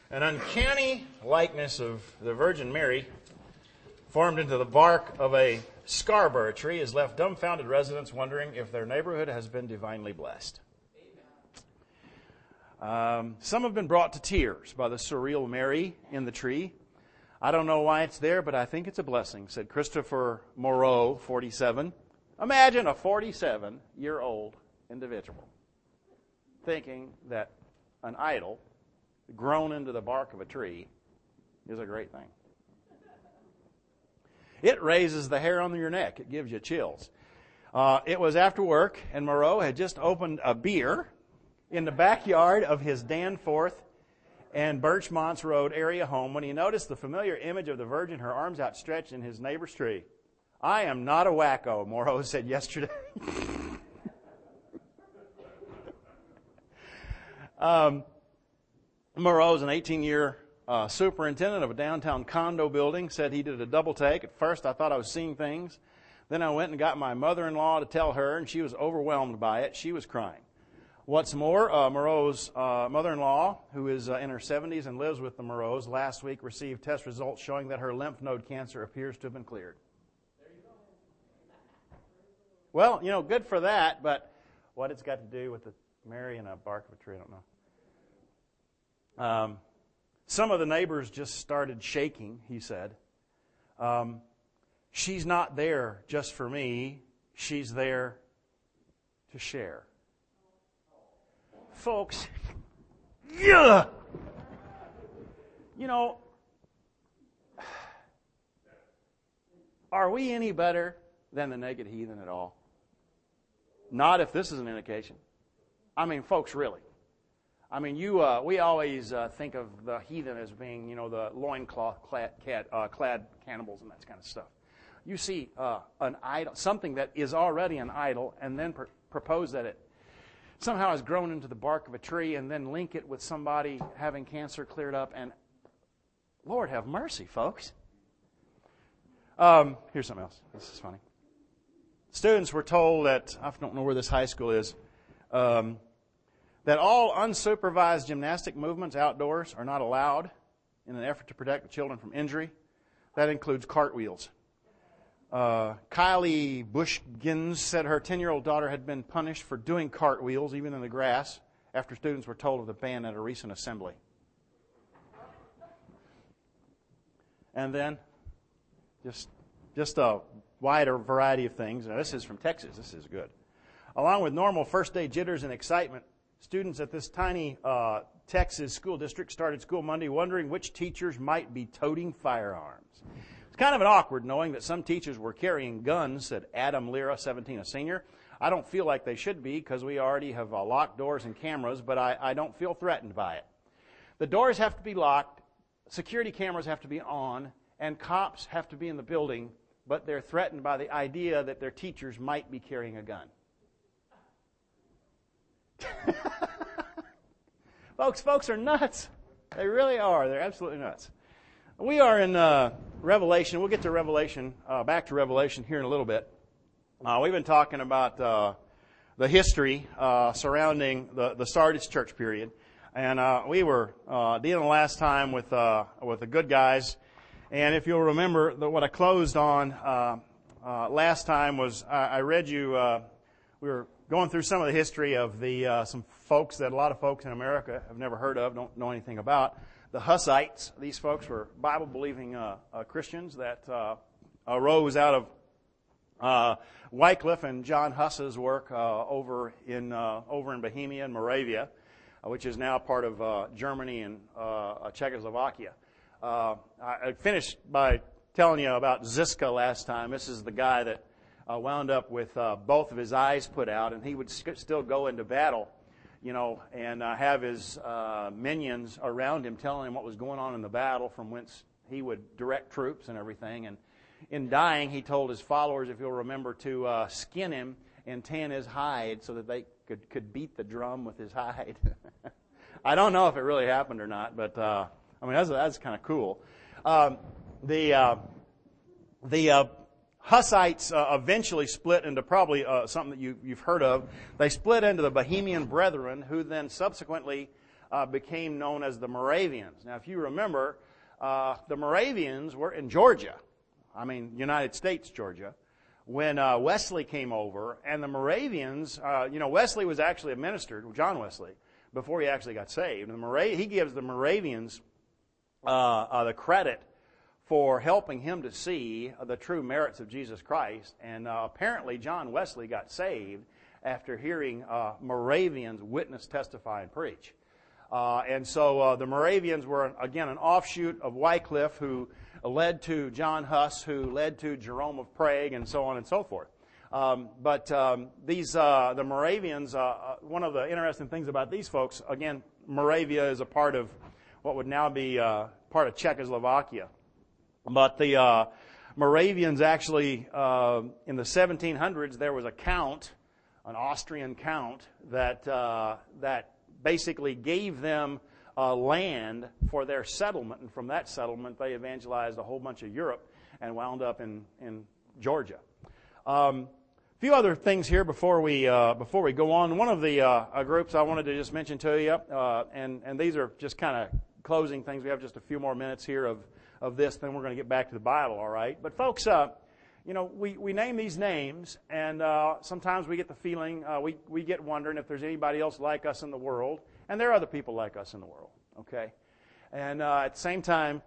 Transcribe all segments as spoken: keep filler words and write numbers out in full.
An uncanny likeness of the Virgin Mary formed into the bark of a Scarborough tree has left dumbfounded residents wondering if their neighborhood has been divinely blessed. Um, some have been brought to tears by the surreal Mary in the tree. I don't know why it's there, but I think it's a blessing, said Christopher Moreau, forty-seven. Imagine a forty-seven-year-old individual thinking that an idol grown into the bark of a tree is a great thing. It raises the hair on your neck. It gives you chills. Uh, it was after work, and Moreau had just opened a beer in the backyard of his Danforth and Birchmonts Road area home when he noticed the familiar image of the Virgin, her arms outstretched, in his neighbor's tree. I am not a wacko, Moreau said yesterday. um, Moreau is an eighteen-year uh, superintendent of a downtown condo building, said he did a double take. At first, I thought I was seeing things. Then I went and got my mother-in-law to tell her, and she was overwhelmed by it. She was crying. What's more, uh, Moreau's uh, mother-in-law, who is uh, in her seventies and lives with the Moreaus, last week received test results showing that her lymph node cancer appears to have been cleared. There you go. Well, you know, good for that, but what it's got to do with the Mary and a bark of a tree, I don't know. Um, some of the neighbors just started shaking, he said. Um, she's not there just for me. She's there to share. Folks, yeah. You know, are we any better than the naked heathen at all? Not if this is an indication. I mean, folks, really. I mean, you. Uh, we always uh, think of the heathen as being, you know, the loincloth clad, clad, uh, clad cannibals and that kind of stuff. You see uh, an idol, something that is already an idol, and then pr- propose that it somehow has grown into the bark of a tree, and then link it with somebody having cancer cleared up, and Lord have mercy, folks. Um, here's something else. This is funny. Students were told that, I don't know where this high school is, um, that all unsupervised gymnastic movements outdoors are not allowed in an effort to protect the children from injury. That includes cartwheels. Uh, Kylie Bushgins said her ten-year-old daughter had been punished for doing cartwheels, even in the grass, after students were told of the ban at a recent assembly. And then, just, just a wider variety of things. Now, this is from Texas. This is good. Along with normal first-day jitters and excitement, students at this tiny uh, Texas school district started school Monday wondering which teachers might be toting firearms. It's kind of an awkward knowing that some teachers were carrying guns, said Adam Lira, seventeen, a senior. I don't feel like they should be because we already have uh, locked doors and cameras, but I, I don't feel threatened by it. The doors have to be locked, security cameras have to be on, and cops have to be in the building, but they're threatened by the idea that their teachers might be carrying a gun. folks, folks are nuts. They really are. They're absolutely nuts. We are in uh, Revelation. We'll get to Revelation, uh, back to Revelation here in a little bit. Uh, we've been talking about uh, the history uh, surrounding the, the Sardis church period, and uh, we were uh, dealing last time with uh, with the good guys. And if you'll remember, the, what I closed on uh, uh, last time was I, I read you. Uh, we were going through some of the history of the uh, some folks that a lot of folks in America have never heard of, don't know anything about. The Hussites. These folks were Bible-believing uh, uh, Christians that uh, arose out of uh, Wycliffe and John Huss's work uh, over in uh, over in Bohemia and Moravia, uh, which is now part of uh, Germany and uh, Czechoslovakia. Uh, I finished by telling you about Ziska last time. This is the guy that uh, wound up with uh, both of his eyes put out, and he would st- still go into battle, you know, and uh, have his uh, minions around him telling him what was going on in the battle, from whence he would direct troops and everything. And in dying, he told his followers, if you'll remember, to uh, skin him and tan his hide so that they could, could beat the drum with his hide. I don't know if it really happened or not, but uh, I mean, that's, that's kind of cool. Um, the uh, the uh, Hussites uh, eventually split into probably uh, something that you, you've heard of. They split into the Bohemian Brethren, who then subsequently uh, became known as the Moravians. Now, if you remember, uh, the Moravians were in Georgia. I mean, United States, Georgia, when uh, Wesley came over. And the Moravians, uh, you know, Wesley was actually a minister, John Wesley, before he actually got saved. And the Mora- he gives the Moravians uh, uh, the credit for helping him to see the true merits of Jesus Christ. And uh, apparently John Wesley got saved after hearing uh, Moravians witness, testify, and preach. Uh, and so uh, the Moravians were, again, an offshoot of Wycliffe, who led to John Huss, who led to Jerome of Prague, and so on and so forth. Um, but um, these, uh, the Moravians, uh, one of the interesting things about these folks, again, Moravia is a part of what would now be uh, part of Czechoslovakia. But the uh, Moravians actually, uh, in the seventeen hundreds, there was a count, an Austrian count, that uh, that basically gave them uh, land for their settlement. And from that settlement, they evangelized a whole bunch of Europe and wound up in, in Georgia. Um, a few other things here before we uh, before we go on. One of the uh, groups I wanted to just mention to you, uh, and, and these are just kind of closing things. We have just a few more minutes here of of this, then we're going to get back to the Bible, all right? But folks, uh, you know, we, we name these names, and uh, sometimes we get the feeling, uh, we, we get wondering if there's anybody else like us in the world, and there are other people like us in the world, okay? And uh, at the same time,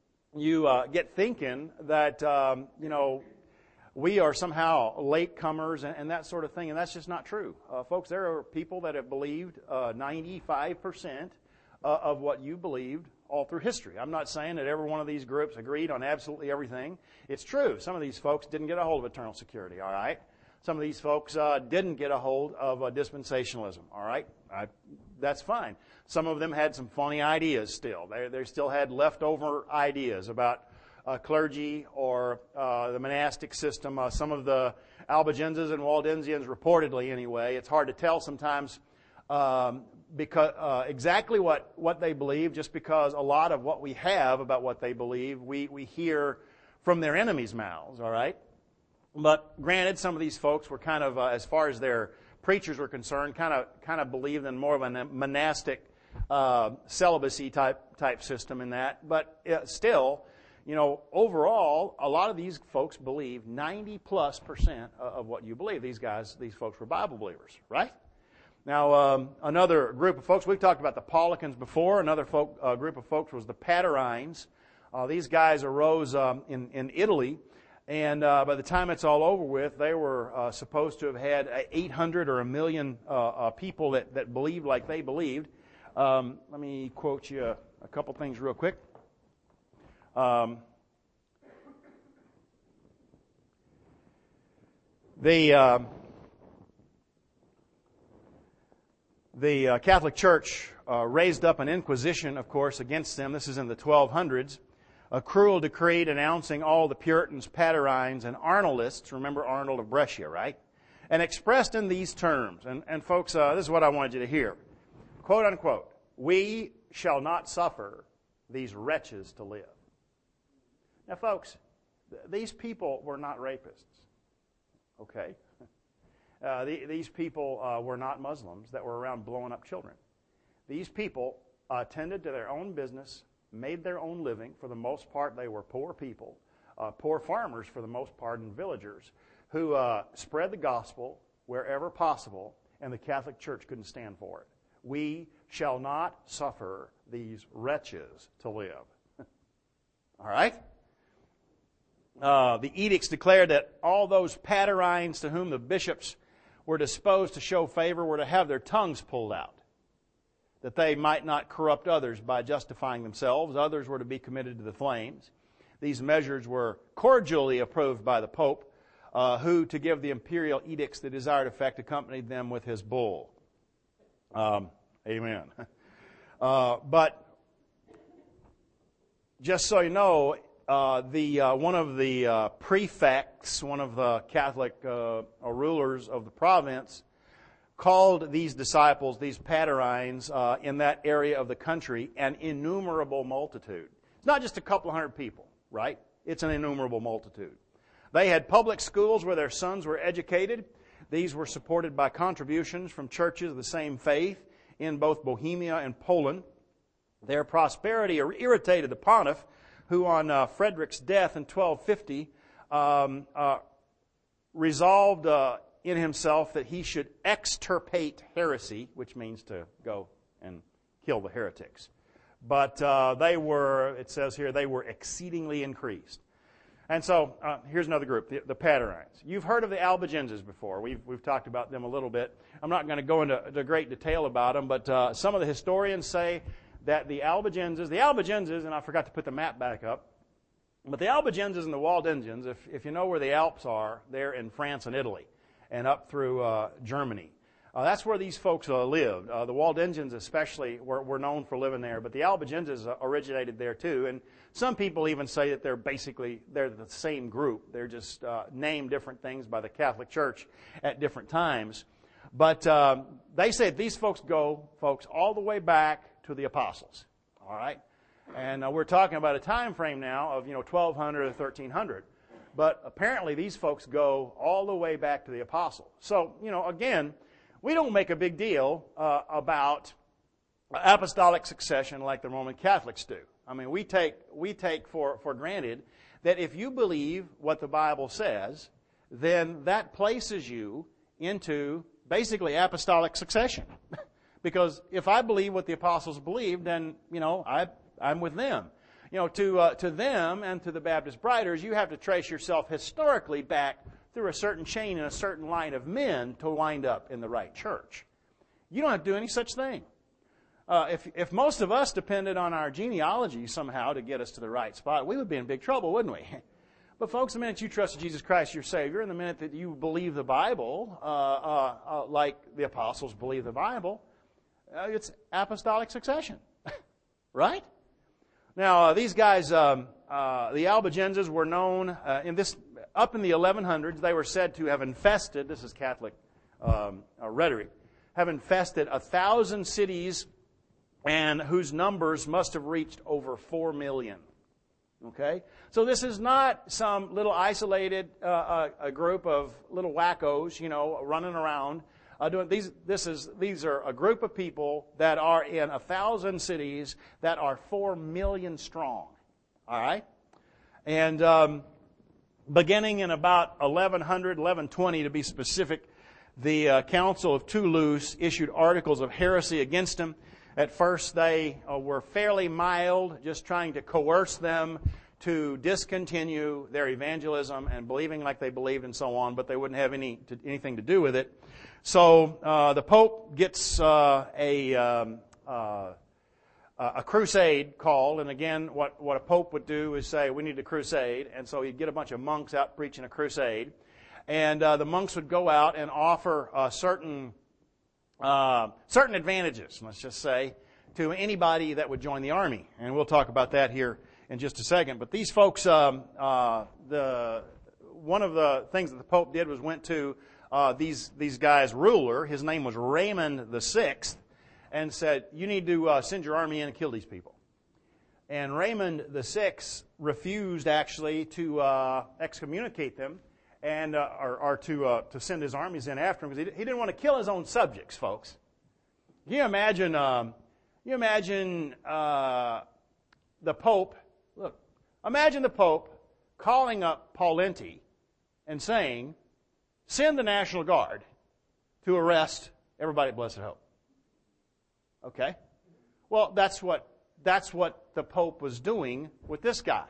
you uh, get thinking that, um, you know, we are somehow latecomers and, and that sort of thing, and that's just not true. Uh, folks, there are people that have believed uh, ninety-five percent uh, of what you believed all through history. I'm not saying that every one of these groups agreed on absolutely everything. It's true. Some of these folks didn't get a hold of eternal security, all right? Some of these folks uh, didn't get a hold of uh, dispensationalism, all right? I, that's fine. Some of them had some funny ideas still. They, they still had leftover ideas about uh, clergy or uh, the monastic system. Uh, some of the Albigenses and Waldensians, reportedly anyway, it's hard to tell sometimes um, because uh, exactly what, what they believe, just because a lot of what we have about what they believe, we, we hear from their enemies' mouths, all right? But granted, some of these folks were kind of, uh, as far as their preachers were concerned, kind of kind of believed in more of a monastic uh, celibacy type type system in that. But uh, still, you know, overall, a lot of these folks believe ninety plus percent of what you believe. These guys, these folks were Bible believers, right? Now, um, another group of folks, we've talked about the Paulicians before. Another folk, uh, group of folks was the Paterines. Uh, these guys arose um, in, in Italy, and uh, by the time it's all over with, they were uh, supposed to have had eight hundred or a million uh, uh, people that, that believed like they believed. Um, let me quote you a, a couple things real quick. Um, the... Uh, The uh, Catholic Church uh, raised up an inquisition, of course, against them. This is in the twelve hundreds. A cruel decree denouncing all the Puritans, Paterines, and Arnoldists. Remember Arnold of Brescia, right? And expressed in these terms. And, and folks, uh, this is what I wanted you to hear. Quote, unquote, "We shall not suffer these wretches to live." Now, folks, th- these people were not rapists. Okay? Uh, the, these people uh, were not Muslims that were around blowing up children. These people uh, tended to their own business, made their own living. For the most part, they were poor people, uh, poor farmers for the most part, and villagers who uh, spread the gospel wherever possible, and the Catholic Church couldn't stand for it. We shall not suffer these wretches to live. All right? Uh, the edicts declared that all those Paterines to whom the bishops were disposed to show favor were to have their tongues pulled out, that they might not corrupt others by justifying themselves. Others were to be committed to the flames. These measures were cordially approved by the Pope, uh, who, to give the imperial edicts the desired effect, accompanied them with his bull. Um, amen. Uh, but just so you know, Uh, the uh, one of the uh, prefects, one of the Catholic uh, rulers of the province, called these disciples, these Paterines, uh, in that area of the country, an innumerable multitude. It's not just a couple of hundred people, right? It's an innumerable multitude. They had public schools where their sons were educated. These were supported by contributions from churches of the same faith in both Bohemia and Poland. Their prosperity irritated the Pontiff, who on uh, Frederick's death in twelve fifty um, uh, resolved uh, in himself that he should extirpate heresy, which means to go and kill the heretics. But uh, they were, it says here, they were exceedingly increased. And so, uh, here's another group, the, the Patarines. You've heard of the Albigenses before. We've, we've talked about them a little bit. I'm not going to go into, into great detail about them, but uh, some of the historians say that the Albigenses, the Albigenses, and I forgot to put the map back up, but the Albigenses and the Waldensians, if, if you know where the Alps are, they're in France and Italy and up through uh, Germany. Uh, that's where these folks uh, lived. Uh, the Waldensians especially were, were known for living there, but the Albigenses uh, originated there too. And some people even say that they're basically, they're the same group. They're just uh, named different things by the Catholic Church at different times. But uh, they say these folks go, folks, all the way back to the apostles. All right? And uh, we're talking about a time frame now of, you know, twelve hundred or thirteen hundred. But apparently these folks go all the way back to the apostle. So, you know, again, we don't make a big deal uh, about apostolic succession like the Roman Catholics do. I mean, we take we take for, for granted that if you believe what the Bible says, then that places you into basically apostolic succession. Because if I believe what the apostles believed, then, you know, I, I'm with them. You know, to uh, to them and to the Baptist Briders, you have to trace yourself historically back through a certain chain and a certain line of men to wind up in the right church. You don't have to do any such thing. Uh, if if most of us depended on our genealogy somehow to get us to the right spot, we would be in big trouble, wouldn't we? But folks, the minute you trusted Jesus Christ, your Savior, and the minute that you believe the Bible, uh, uh, uh, like the apostles believe the Bible, uh, it's apostolic succession. Right? Now, uh, these guys, um, uh, the Albigenses were known, uh, in this, up in the eleven hundreds, they were said to have infested, this is Catholic um, uh, rhetoric, have infested a thousand cities and whose numbers must have reached over four million. Okay? So this is not some little isolated uh, uh, a group of little wackos, you know, running around. Uh, doing these, this is these are a group of people that are in a thousand cities that are four million strong. All right, and um, beginning in about eleven hundred, eleven twenty to be specific, the uh, Council of Toulouse issued articles of heresy against them. At first, they uh, were fairly mild, just trying to coerce them to discontinue their evangelism and believing like they believed and so on, but they wouldn't have any to, anything to do with it. So uh, the Pope gets uh, a um, uh, a crusade called, and again, what, what a Pope would do is say, we need a crusade, and so he'd get a bunch of monks out preaching a crusade, and uh, the monks would go out and offer uh, certain uh, certain advantages, let's just say, to anybody that would join the army, and we'll talk about that here in just a second. But these folks, um, uh, the one of the things that the Pope did was went to Uh, these these guys' ruler, his name was Raymond the Sixth, and said, you need to uh, send your army in and kill these people. And Raymond the Sixth refused actually to uh, excommunicate them and uh, or, or to uh, to send his armies in after him, because he, he didn't want to kill his own subjects, folks. Can you imagine? Um, you imagine uh, the Pope. Look, imagine the Pope calling up Paulenti and saying, send the National Guard to arrest everybody at Blessed Hope. Okay? Well, that's what that's what the Pope was doing with this guy.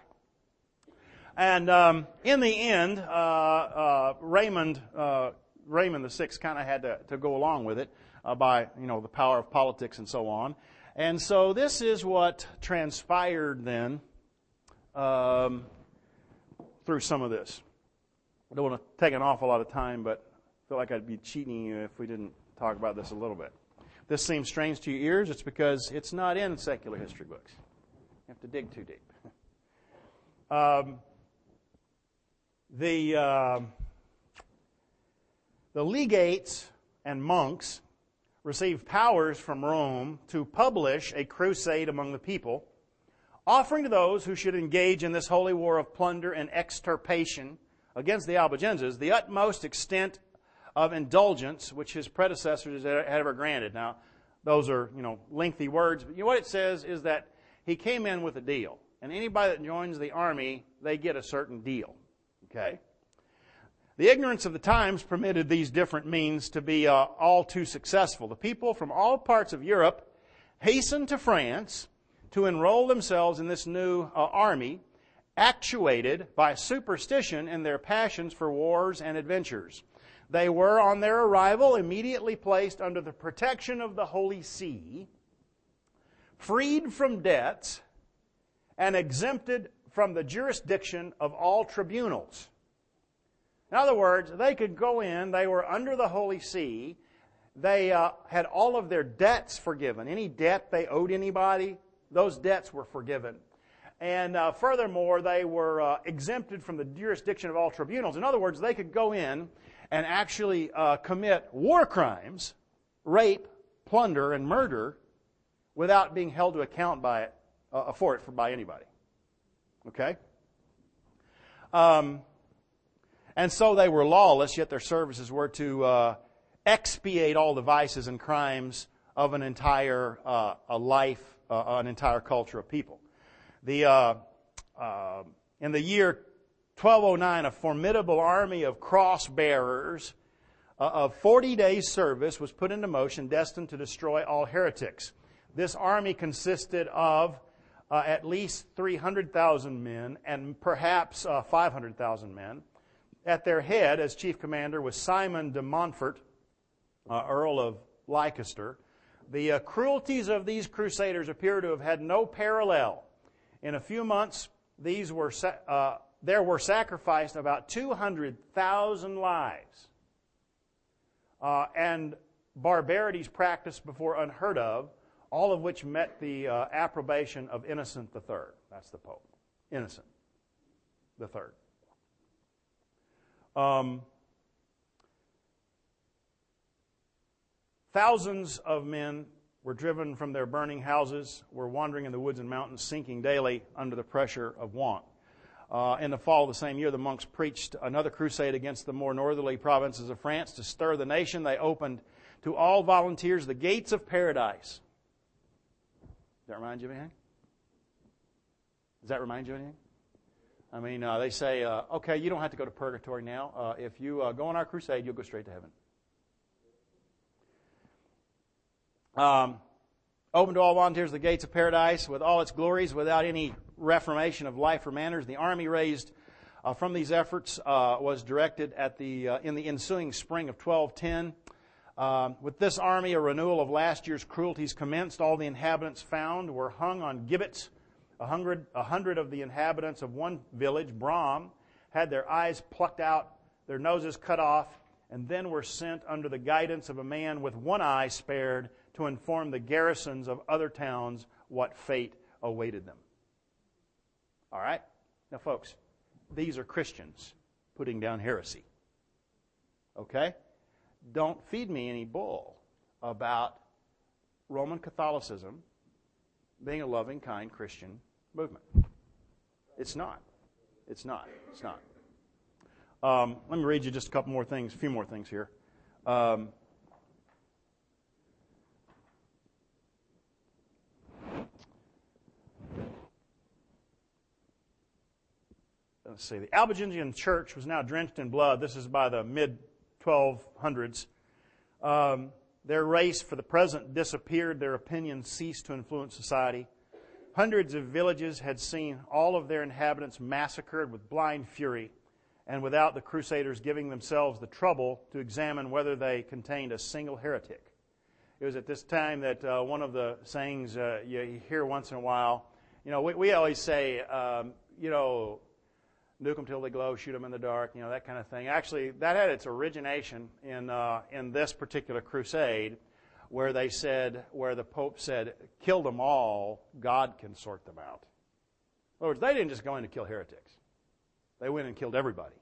And um, in the end, uh, uh, Raymond uh, Raymond the Sixth kind of had to, to go along with it uh, by you know the power of politics and so on. And so this is what transpired then um, through some of this. I don't want to take an awful lot of time, but I feel like I'd be cheating you if we didn't talk about this a little bit. If this seems strange to your ears, it's because it's not in secular history books. You have to dig too deep. Um, the uh, the legates and monks received powers from Rome to publish a crusade among the people, offering to those who should engage in this holy war of plunder and extirpation against the Albigenses the utmost extent of indulgence which his predecessors had ever granted. Now, those are, you know, lengthy words. But you know what it says is that he came in with a deal. And anybody that joins the army, they get a certain deal. Okay? The ignorance of the times permitted these different means to be uh, all too successful. The people from all parts of Europe hastened to France to enroll themselves in this new uh, army, actuated by superstition in their passions for wars and adventures. They were, on their arrival, immediately placed under the protection of the Holy See, freed from debts, and exempted from the jurisdiction of all tribunals. In other words, they could go in, they were under the Holy See, they uh, had all of their debts forgiven. Any debt they owed anybody, those debts were forgiven. And uh, furthermore, they were uh, exempted from the jurisdiction of all tribunals. In other words, they could go in and actually uh, commit war crimes, rape, plunder, and murder without being held to account by it, uh, for it for, by anybody. Okay? Um... And so they were lawless, yet their services were to uh, expiate all the vices and crimes of an entire uh, a life, uh, an entire culture of people. The uh, uh, in the year twelve oh nine, a formidable army of cross-bearers uh, of forty days' service was put into motion, destined to destroy all heretics. This army consisted of uh, at least three hundred thousand men and perhaps uh, five hundred thousand men. At their head, as chief commander, was Simon de Montfort, uh, Earl of Leicester. The uh, cruelties of these crusaders appear to have had no parallel. In a few months, these were uh, there were sacrificed about two hundred thousand lives, uh, and barbarities practiced before unheard of, all of which met the uh, approbation of Innocent the Third. That's the Pope. Innocent the Third. Um, thousands of men were driven from their burning houses, were wandering in the woods and mountains, sinking daily under the pressure of want. Uh, in the fall of the same year, the monks preached another crusade against the more northerly provinces of France. To stir the nation, they opened to all volunteers the gates of paradise. Does that remind you of anything? Does that remind you of anything? I mean, uh, they say, uh, okay, you don't have to go to purgatory now. Uh, if you uh, go on our crusade, you'll go straight to heaven. Um, open to all volunteers the gates of paradise with all its glories, without any reformation of life or manners. The army raised uh, from these efforts uh, was directed at the uh, in the ensuing spring of twelve ten. Um, with this army, a renewal of last year's cruelties commenced. All the inhabitants found were hung on gibbets. A hundred, a hundred of the inhabitants of one village, Bram, had their eyes plucked out, their noses cut off, and then were sent under the guidance of a man with one eye spared to inform the garrisons of other towns what fate awaited them. All right? Now, folks, these are Christians putting down heresy. Okay? Don't feed me any bull about Roman Catholicism being a loving, kind Christian movement. It's not. It's not. It's not. Um, let me read you just a couple more things, a few more things here. Um, let's see. The Albigensian church was now drenched in blood. This is by the mid twelve hundreds. Um, their race, for the present, disappeared. Their opinions ceased to influence society. Hundreds of villages had seen all of their inhabitants massacred with blind fury, and without the crusaders giving themselves the trouble to examine whether they contained a single heretic. It was at this time that uh, one of the sayings uh, you hear once in a while, you know, we, we always say, um, you know, nuke them till they glow, shoot them in the dark, you know, that kind of thing. Actually, that had its origination in uh, in this particular crusade, where they said, where the Pope said, kill them all, God can sort them out. In other words, they didn't just go in to kill heretics. They went and killed everybody.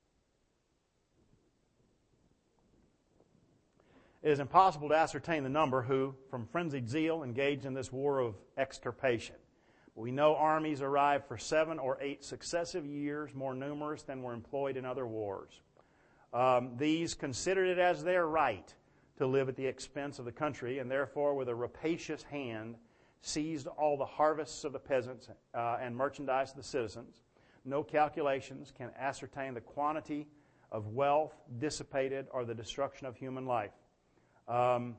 It is impossible to ascertain the number who, from frenzied zeal, engaged in this war of extirpation. We know armies arrived for seven or eight successive years, more numerous than were employed in other wars. Um, these considered it as their right to live at the expense of the country, and therefore with a rapacious hand seized all the harvests of the peasants uh, and merchandise of the citizens. No calculations can ascertain the quantity of wealth dissipated or the destruction of human life. Um,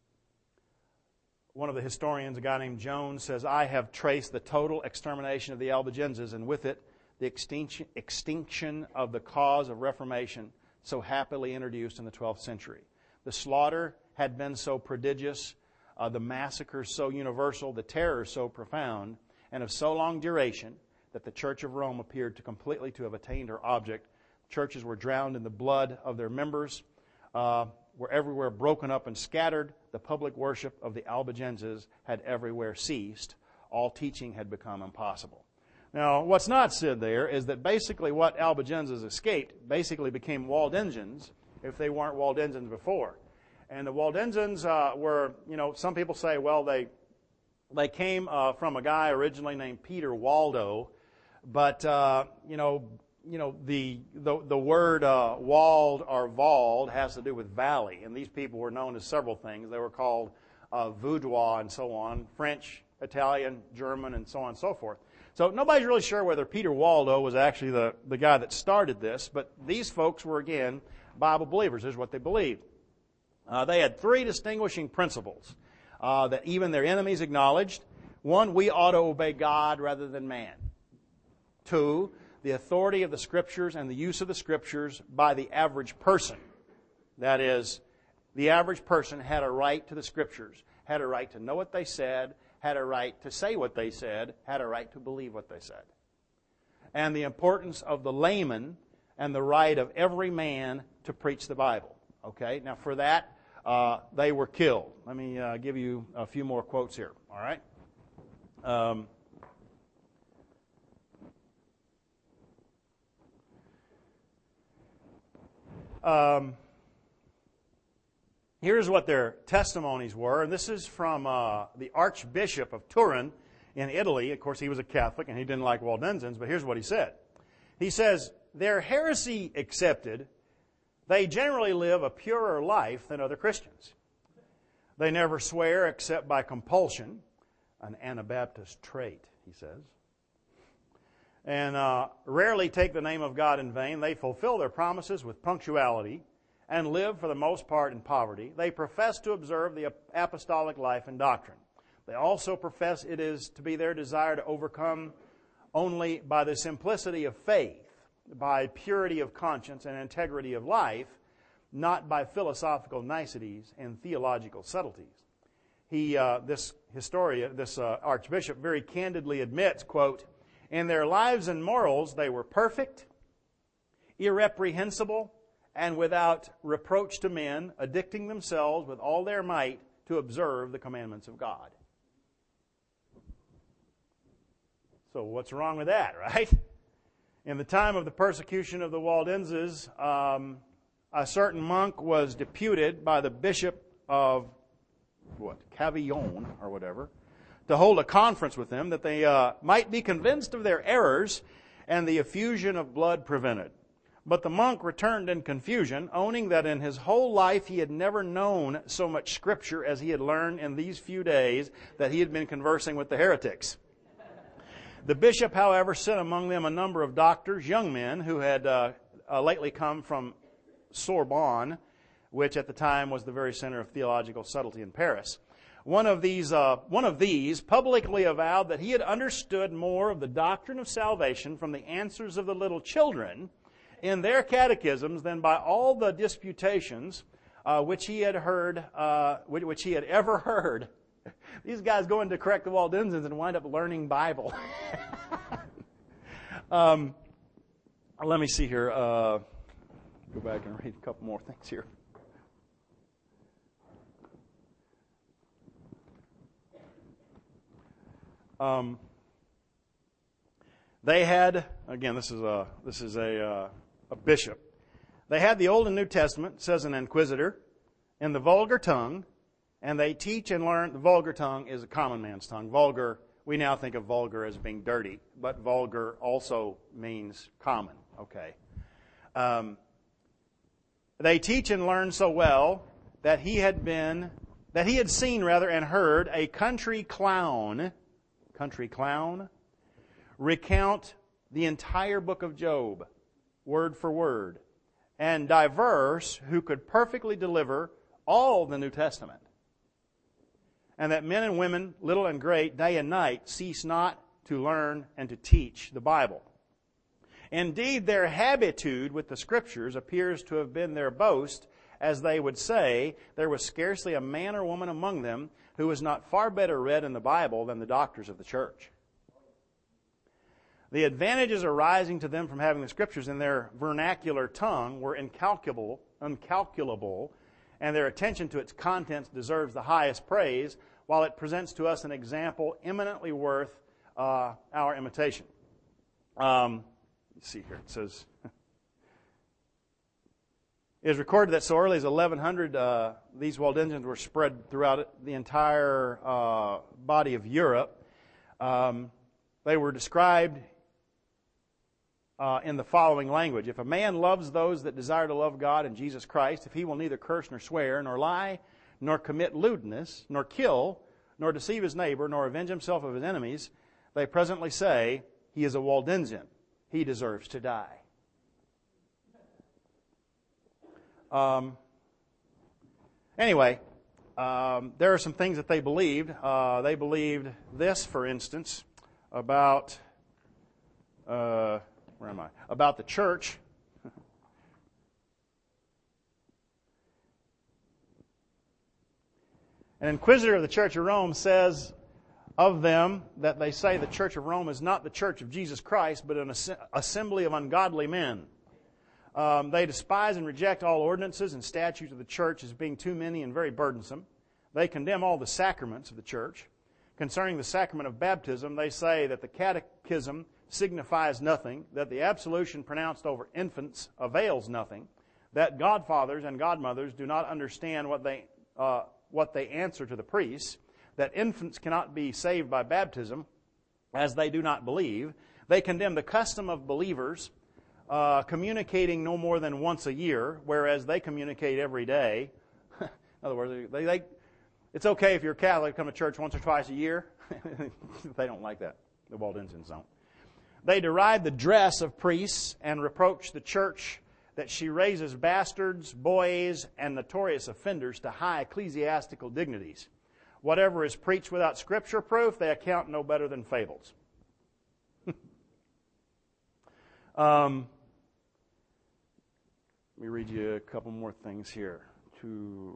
one of the historians, a guy named Jones, says, I have traced the total extermination of the Albigenses, and with it the extinction, extinction of the cause of Reformation so happily introduced in the twelfth century. The slaughter had been so prodigious, uh, the massacres so universal, the terror so profound, and of so long duration that the Church of Rome appeared to completely to have attained her object. Churches were drowned in the blood of their members, uh, were everywhere broken up and scattered. The public worship of the Albigenses had everywhere ceased. All teaching had become impossible. Now, what's not said there is that basically what Albigenses escaped basically became Waldensians if they weren't Waldensians before. And the Waldensians uh, were, you know, some people say, well, they they came uh, from a guy originally named Peter Waldo, but, uh, you know, you know the the, the word uh, walled or vald has to do with valley, and these people were known as several things. They were called uh, Vaudois and so on, French, Italian, German, and so on and so forth. So nobody's really sure whether Peter Waldo was actually the, the guy that started this, but these folks were, again, Bible believers, is what they believed. Uh, they had three distinguishing principles uh, that even their enemies acknowledged. One, we ought to obey God rather than man. Two, the authority of the Scriptures and the use of the Scriptures by the average person. That is, the average person had a right to the Scriptures, had a right to know what they said, had a right to say what they said, had a right to believe what they said. And the importance of the layman and the right of every man to preach the Bible. Okay, now for that, uh, they were killed. Let me uh, give you a few more quotes here, all right? Um, um, here's what their testimonies were, and this is from uh, the Archbishop of Turin in Italy. Of course, he was a Catholic, and he didn't like Waldensians, but here's what he said. He says, their heresy accepted, they generally live a purer life than other Christians. They never swear except by compulsion, an Anabaptist trait, he says, and uh, rarely take the name of God in vain. They fulfill their promises with punctuality and live for the most part in poverty. They profess to observe the apostolic life and doctrine. They also profess it is to be their desire to overcome only by the simplicity of faith, by purity of conscience and integrity of life, not by philosophical niceties and theological subtleties. He, uh, this historian, this uh, archbishop, very candidly admits, quote, in their lives and morals they were perfect, irreprehensible, and without reproach to men, addicting themselves with all their might to observe the commandments of God. So what's wrong with that, right? In the time of the persecution of the Waldenses, um, a certain monk was deputed by the bishop of, what, Cavillon or whatever, to hold a conference with them that they uh, might be convinced of their errors and the effusion of blood prevented. But the monk returned in confusion, owning that in his whole life he had never known so much Scripture as he had learned in these few days that he had been conversing with the heretics. The bishop, however, sent among them a number of doctors, young men, who had uh, uh, lately come from Sorbonne, which at the time was the very center of theological subtlety in Paris. One of these, uh, one of these publicly avowed that he had understood more of the doctrine of salvation from the answers of the little children in their catechisms than by all the disputations uh, which he had heard, uh, which he had ever heard. These guys go in to correct the Waldensians and wind up learning Bible. um, let me see here. Uh, go back and read a couple more things here. Um, they had, again, this is a this is a uh, a bishop. They had the Old and New Testament, says an inquisitor, in the vulgar tongue, and they teach and learn. The vulgar tongue is a common man's tongue. Vulgar, we now think of vulgar as being dirty, but vulgar also means common. Okay. Um, they teach and learn so well that he had been, that he had seen rather and heard a country clown, country clown, recount the entire book of Job, word for word, and diverse who could perfectly deliver all the New Testament. And that men and women, little and great, day and night, cease not to learn and to teach the Bible. Indeed, their habitude with the Scriptures appears to have been their boast, as they would say, there was scarcely a man or woman among them who was not far better read in the Bible than the doctors of the church. The advantages arising to them from having the Scriptures in their vernacular tongue were incalculable, incalculable, and their attention to its contents deserves the highest praise, while it presents to us an example eminently worth uh, our imitation. Um, let's see here. It says, it is recorded that so early as eleven hundred, uh, these Waldensians were spread throughout the entire uh, body of Europe. Um, they were described Uh, in the following language. If a man loves those that desire to love God and Jesus Christ, if he will neither curse nor swear, nor lie, nor commit lewdness, nor kill, nor deceive his neighbor, nor avenge himself of his enemies, they presently say, he is a Waldensian. He deserves to die. Um, anyway, um, there are some things that they believed. Uh, they believed this, for instance, about... Uh, Where am I? About the church. An inquisitor of the Church of Rome says of them that they say the Church of Rome is not the Church of Jesus Christ, but an assembly of ungodly men. Um, they despise and reject all ordinances and statutes of the church as being too many and very burdensome. They condemn all the sacraments of the church. Concerning the sacrament of baptism, they say that the catechism signifies nothing, that the absolution pronounced over infants avails nothing, that godfathers and godmothers do not understand what they uh, what they answer to the priests, that infants cannot be saved by baptism, as they do not believe. They condemn the custom of believers uh, communicating no more than once a year, whereas they communicate every day. In other words, they, they, it's okay if you're Catholic to come to church once or twice a year. They don't like that. The Waldensians don't. They deride the dress of priests and reproach the church that she raises bastards, boys, and notorious offenders to high ecclesiastical dignities. Whatever is preached without scripture proof, they account no better than fables. um, let me read you a couple more things here. To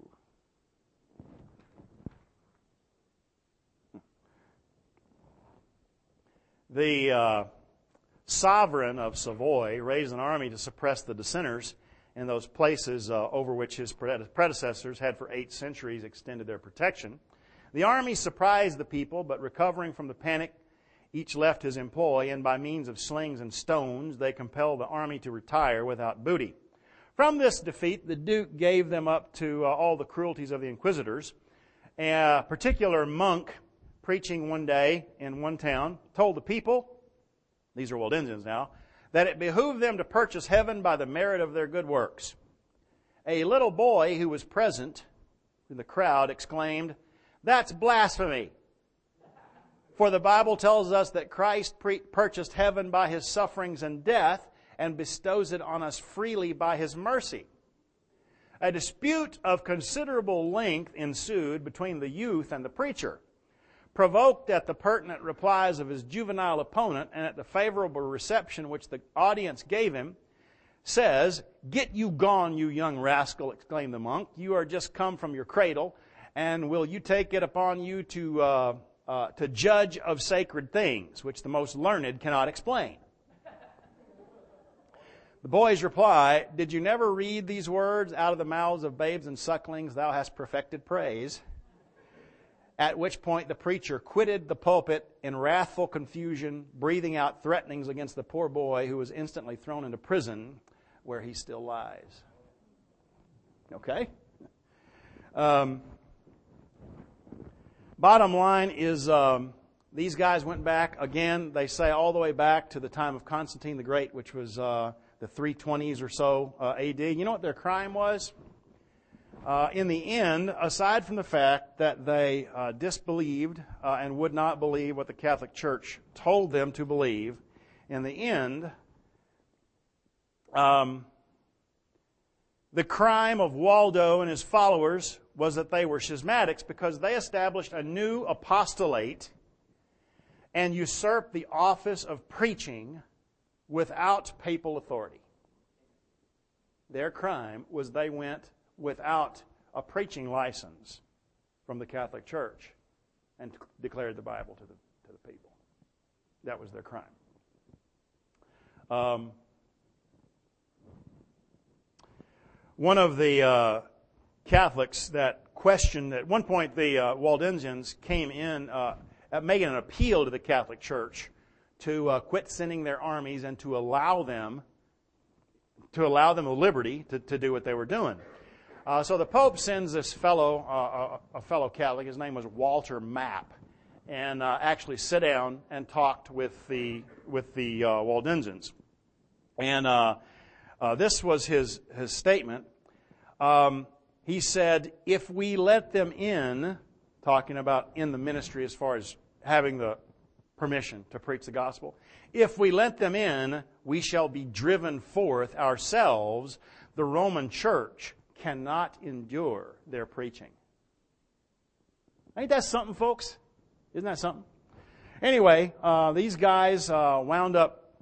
The uh, sovereign of Savoy raised an army to suppress the dissenters in those places uh, over which his predecessors had for eight centuries extended their protection. The army surprised the people, but recovering from the panic, each left his employ, and by means of slings and stones, they compelled the army to retire without booty. From this defeat, the Duke gave them up to uh, all the cruelties of the inquisitors. A particular monk, preaching one day in one town, told the people, these are Waldensians now, that it behooved them to purchase heaven by the merit of their good works. A little boy who was present in the crowd exclaimed, "That's blasphemy! For the Bible tells us that Christ pre- purchased heaven by His sufferings and death and bestows it on us freely by His mercy." A dispute of considerable length ensued between the youth and the preacher. Provoked at the pertinent replies of his juvenile opponent and at the favorable reception which the audience gave him, says, "Get you gone, you young rascal," exclaimed the monk. "You are just come from your cradle, and will you take it upon you to uh, uh, to judge of sacred things, which the most learned cannot explain?" The boy's reply, "Did you never read these words, out of the mouths of babes and sucklings thou hast perfected praise?" At which point the preacher quitted the pulpit in wrathful confusion, breathing out threatenings against the poor boy, who was instantly thrown into prison, where he still lies. Okay? Um, bottom line is, um, these guys went back, again, they say all the way back to the time of Constantine the Great, which was uh, the three twenties or so uh, A D. You know what their crime was? uh, in the end, aside from the fact that they uh, disbelieved uh, and would not believe what the Catholic Church told them to believe, in the end, um, the crime of Waldo and his followers was that they were schismatics because they established a new apostolate and usurped the office of preaching without papal authority. Their crime was they went without a preaching license from the Catholic Church and declared the Bible to the to the people. That was their crime. Um, one of the uh, Catholics that questioned, at one point the uh, Waldensians came in uh, making an appeal to the Catholic Church to uh, quit sending their armies and to allow them to allow them the liberty to, to do what they were doing. Uh, so the Pope sends this fellow, uh, a, a fellow Catholic, his name was Walter Map, and uh, actually sit down and talked with the with the uh, Waldensians. And uh, uh, this was his his statement. Um, he said, "If we let them in," talking about in the ministry as far as having the permission to preach the gospel, "if we let them in, we shall be driven forth ourselves. The Roman Church cannot endure their preaching." Ain't that something, folks? Isn't that something? Anyway, uh, these guys uh, wound up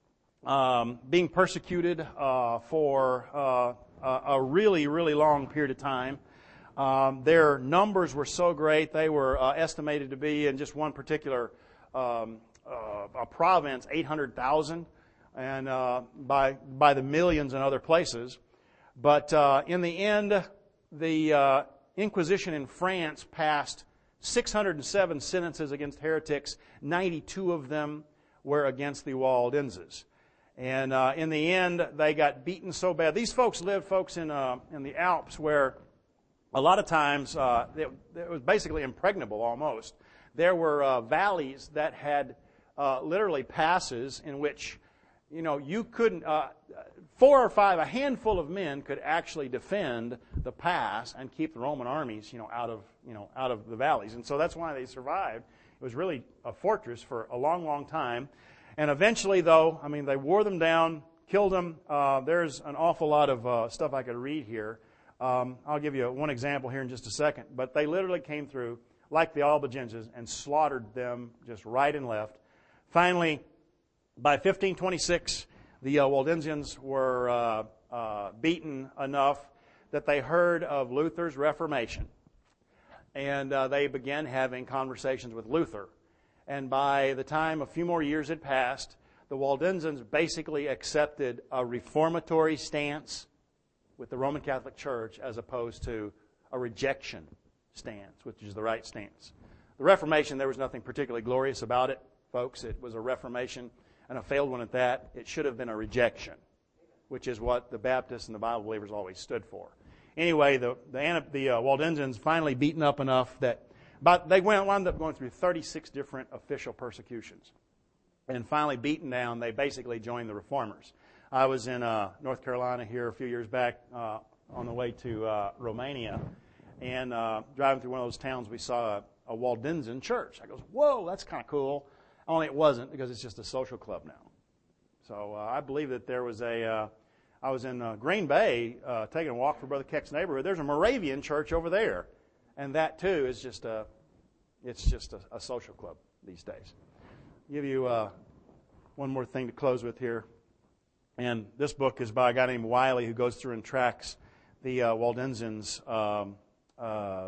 um, being persecuted uh, for uh, a really, really long period of time. Um, their numbers were so great, they were uh, estimated to be in just one particular um, uh, a province, eight hundred thousand, and uh, by by the millions in other places. But uh, in the end, the uh, Inquisition in France passed six hundred seven sentences against heretics. ninety-two of them were against the Waldenses. And uh, in the end, they got beaten so bad. These folks lived, folks, in uh, in the Alps, where a lot of times uh, it, it was basically impregnable almost. There were uh, valleys that had uh, literally passes in which, you know, you couldn't. Uh, four or five, a handful of men could actually defend the pass and keep the Roman armies, you know, out of you know out of the valleys. And so that's why they survived. It was really a fortress for a long, long time. And eventually, though, I mean, they wore them down, killed them. Uh, there's an awful lot of uh, stuff I could read here. Um, I'll give you one example here in just a second. But they literally came through, like the Albigenses, and slaughtered them just right and left. Finally, by fifteen twenty-six, the uh, Waldensians were uh, uh, beaten enough that they heard of Luther's Reformation. And uh, they began having conversations with Luther. And by the time a few more years had passed, the Waldensians basically accepted a reformatory stance with the Roman Catholic Church as opposed to a rejection stance, which is the right stance. The Reformation, there was nothing particularly glorious about it, folks. It was a reformation, and a failed one at that. It should have been a rejection, which is what the Baptists and the Bible believers always stood for. Anyway, the the, the uh, Waldensians finally beaten up enough that But they went, wound up going through thirty-six different official persecutions. And finally beaten down, they basically joined the Reformers. I was in uh, North Carolina here a few years back uh, on the way to uh, Romania. And uh, driving through one of those towns, we saw a, a Waldensian church. I goes, whoa, that's kind of cool. Only it wasn't, because it's just a social club now. So uh, I believe that there was a... Uh, I was in uh, Green Bay uh, taking a walk through Brother Keck's neighborhood. There's a Moravian church over there. And that, too, is just a, it's just a, a social club these days. I'll give you uh, one more thing to close with here. And this book is by a guy named Wiley, who goes through and tracks the uh, Waldensians' um, uh, uh,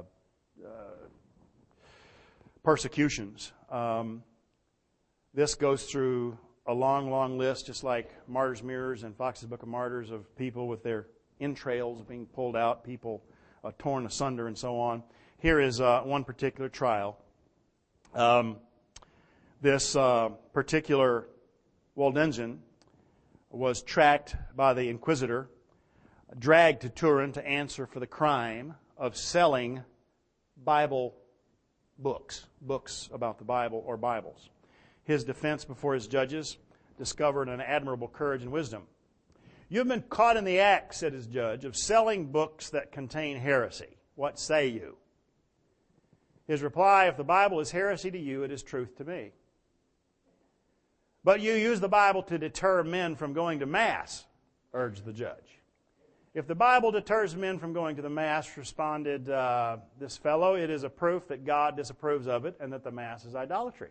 persecutions. Um, this goes through a long, long list, just like Martyr's Mirrors and Fox's Book of Martyrs, of people with their entrails being pulled out, people uh, torn asunder, and so on. Here is uh, one particular trial. Um, this uh, particular Waldensian was tracked by the Inquisitor, dragged to Turin to answer for the crime of selling Bible books, books about the Bible or Bibles. His defense before his judges discovered an admirable courage and wisdom. "You've been caught in the act," said his judge, "of selling books that contain heresy. What say you?" His reply, "If the Bible is heresy to you, it is truth to me. But you use the Bible to deter men from going to Mass," urged the judge. "If the Bible deters men from going to the Mass," responded uh, this fellow, "it is a proof that God disapproves of it and that the Mass is idolatry."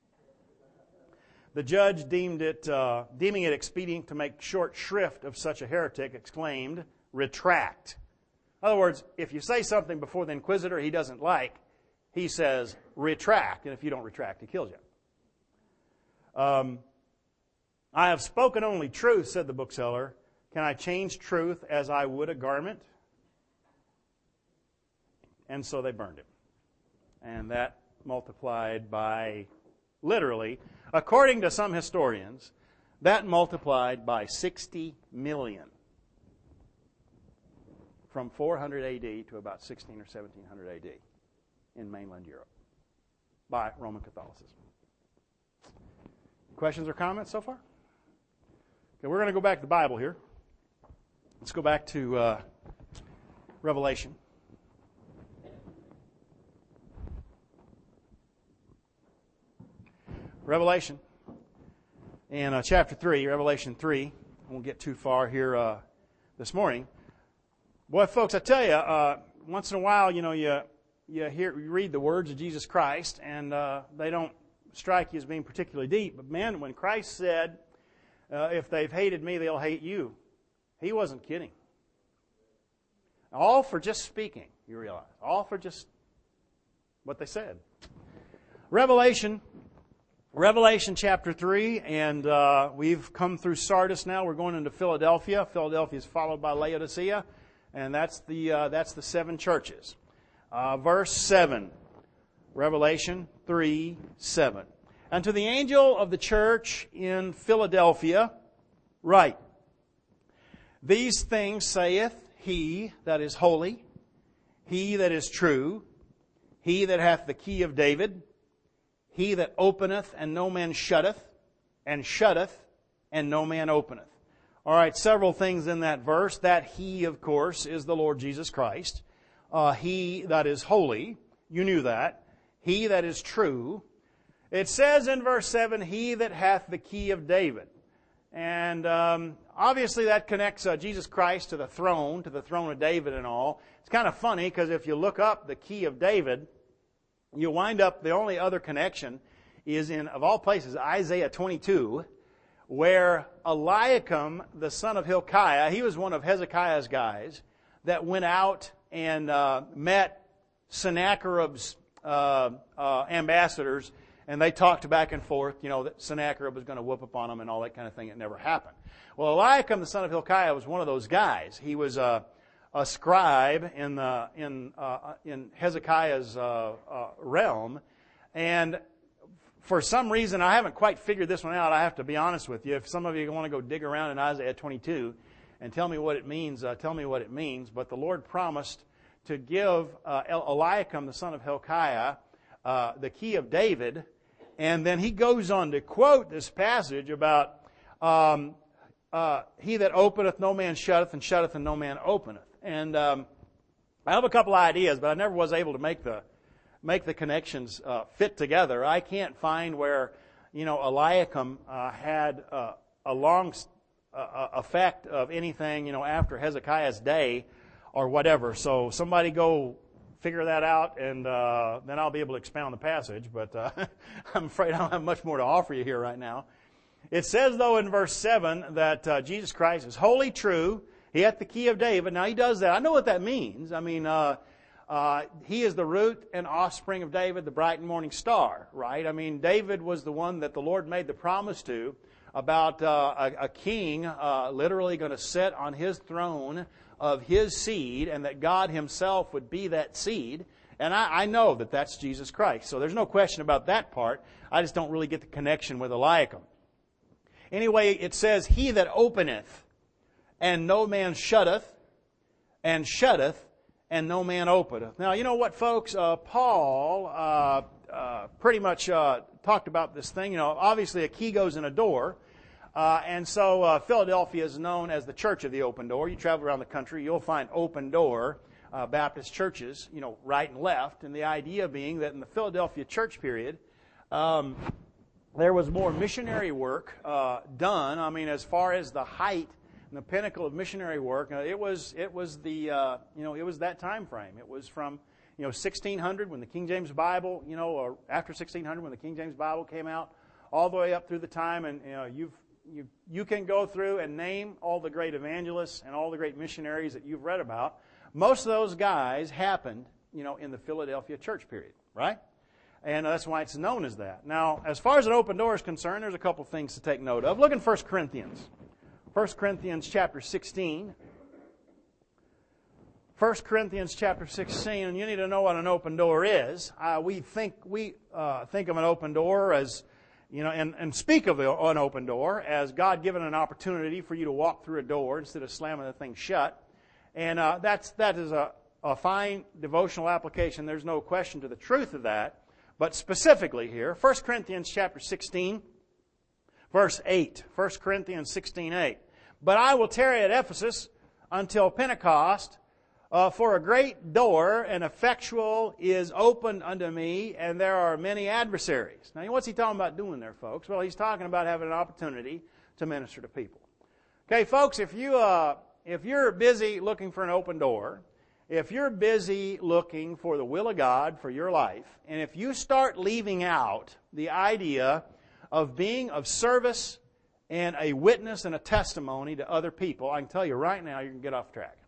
The judge, deemed it, uh, deeming it expedient to make short shrift of such a heretic, exclaimed, "Retract." In other words, if you say something before the inquisitor he doesn't like, he says, "Retract." And if you don't retract, he kills you. Um, "I have spoken only truth," said the bookseller. "Can I change truth as I would a garment?" And so they burned him. And that multiplied by, literally, according to some historians, that multiplied by sixty million. From four hundred A D to about sixteen or seventeen hundred A D in mainland Europe by Roman Catholicism. Questions or comments so far? Okay, we're going to go back to the Bible here. Let's go back to uh, Revelation. Revelation. In uh, chapter three, Revelation three. I won't get too far here uh, this morning. Boy, folks, I tell you, uh, once in a while, you know, you you hear, you read the words of Jesus Christ, and uh, they don't strike you as being particularly deep. But man, when Christ said, uh, "If they've hated me, they'll hate you," he wasn't kidding. All for just speaking, you realize. All for just what they said. Revelation, Revelation chapter three, and uh, we've come through Sardis now. We're going into Philadelphia. Philadelphia is followed by Laodicea, and that's the uh, that's the seven churches. Uh, verse seven, Revelation three, seven. "And to the angel of the church in Philadelphia write, These things saith he that is holy, he that is true, he that hath the key of David, he that openeth and no man shutteth, and shutteth and no man openeth." All right, several things in that verse. That he, of course, is the Lord Jesus Christ. Uh, he that is holy, you knew that. He that is true. It says in verse seven, he that hath the key of David. And um, obviously that connects uh, Jesus Christ to the throne, to the throne of David and all. It's kind of funny because if you look up the key of David, you wind up, the only other connection is in, of all places, Isaiah twenty-two, where Eliakim, the son of Hilkiah, he was one of Hezekiah's guys that went out and uh, met Sennacherib's uh, uh, ambassadors, and they talked back and forth, you know, that Sennacherib was going to whoop upon them and all that kind of thing. It never happened. Well, Eliakim, the son of Hilkiah, was one of those guys. He was a, a scribe in the in uh, in Hezekiah's uh, uh, realm, and for some reason, I haven't quite figured this one out. I have to be honest with you. If some of you want to go dig around in Isaiah twenty-two and tell me what it means, uh, tell me what it means. But the Lord promised to give uh, Eliakim, the son of Hilkiah, uh, the key of David. And then he goes on to quote this passage about um, uh, he that openeth no man shutteth, and shutteth and no man openeth. And um, I have a couple ideas, but I never was able to make the make the connections uh, fit together. I can't find where, you know, Eliakim uh, had uh, a long uh, effect of anything, you know, after Hezekiah's day or whatever. So somebody go figure that out, and uh, then I'll be able to expound the passage. But uh, I'm afraid I don't have much more to offer you here right now. It says, though, in verse seven that uh, Jesus Christ is holy, true. He hath the key of David. Now, he does that. I know what that means. I mean, uh, uh, he is the root and offspring of David, the bright and morning star, right? I mean, David was the one that the Lord made the promise to about uh, a, a king uh, literally going to sit on his throne of his seed, and that God himself would be that seed. And I, I know that that's Jesus Christ. So there's no question about that part. I just don't really get the connection with Eliakim. Anyway, it says, he that openeth, and no man shutteth, and shutteth, and no man openeth. Now, you know what, folks? Uh, Paul uh, uh, pretty much uh, talked about this thing. You know, obviously a key goes in a door. Uh, and so uh, Philadelphia is known as the Church of the Open Door. You travel around the country, you'll find open door uh, Baptist churches, you know, right and left. And the idea being that in the Philadelphia church period, um, there was more missionary work uh, done. I mean, as far as the height and the pinnacle of missionary work, uh, it was it was the uh, you know it was that time frame. It was from you know sixteen hundred when the King James Bible, you know, or after sixteen hundred when the King James Bible came out, all the way up through the time, and you know you've you you can go through and name all the great evangelists and all the great missionaries that you've read about. Most of those guys happened, you know, in the Philadelphia church period, right? And that's why it's known as that. Now, as far as an open door is concerned, there's a couple things to take note of. Look in First Corinthians. First Corinthians chapter sixteen. First Corinthians chapter sixteen, and you need to know what an open door is. Uh, we think we uh, think of an open door as, you know, and, and speak of an open door as God given an opportunity for you to walk through a door instead of slamming the thing shut. And uh, that's that is a, a fine devotional application. There's no question to the truth of that. But specifically here, First Corinthians chapter sixteen, verse eight. First Corinthians sixteen, eight. But I will tarry at Ephesus until Pentecost, uh, for a great door and effectual is opened unto me, and there are many adversaries. Now, what's he talking about doing there, folks? Well, he's talking about having an opportunity to minister to people. Okay, folks, if you uh, if you're busy looking for an open door, if you're busy looking for the will of God for your life, and if you start leaving out the idea of being of service and a witness and a testimony to other people, I can tell you right now you can get off track.